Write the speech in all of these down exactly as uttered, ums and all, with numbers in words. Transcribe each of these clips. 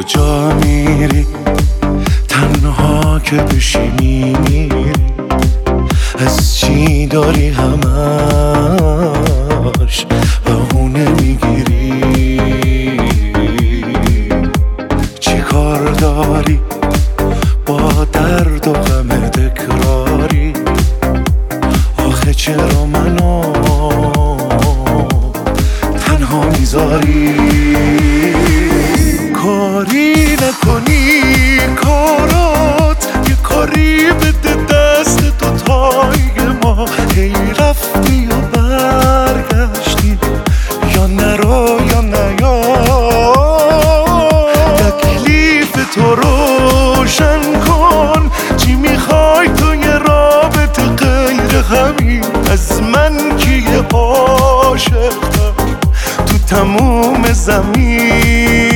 کجا میری تنها که بشینی میری، از چی داری همش بهونه میگیری، چی کار داری با درد و غم تکراری، آخه چرا منو تنها میذاری؟ کاری نکنی کارات یه کاری بده دست تو تای ما، هی رفتی و برگشتی یا نرو یا نیا، تکلیف تو روشن کن، چی میخوای تو یه رابطه غیر همین؟ از من کیه عاشق‌تر تو تموم زمین؟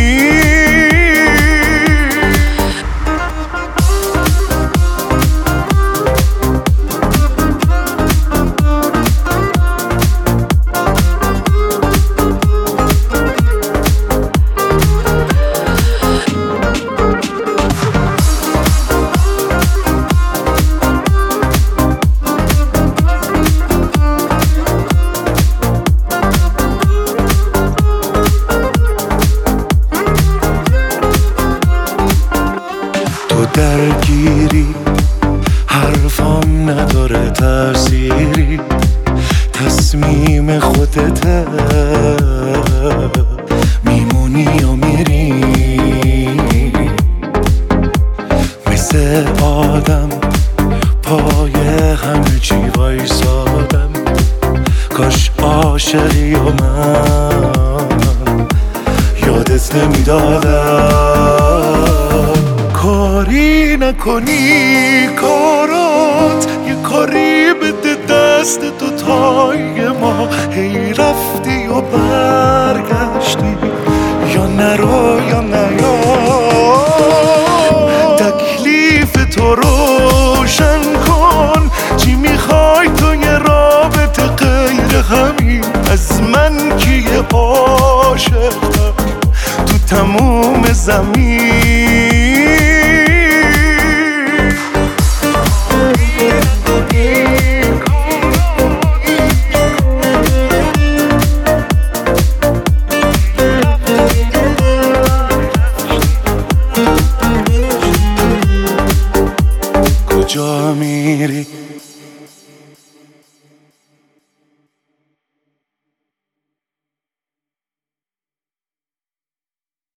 درگیری حرفام نداره تأثیری، تصمیم خودته، میمونی و میری، مثل آدم پای همه چی وایسادم، کاش عاشقی و من یادت نمیدادم. کاری نکنی کارات یه کاری بده دست تو تای ما، هی رفتی و برگشتی یا نرو یا نیا، تکلیف تو روشن کن، چی میخوای تو یه رابطه غیر همین؟ از من کیه عاشق‌تر تو تموم زمین؟ کجا می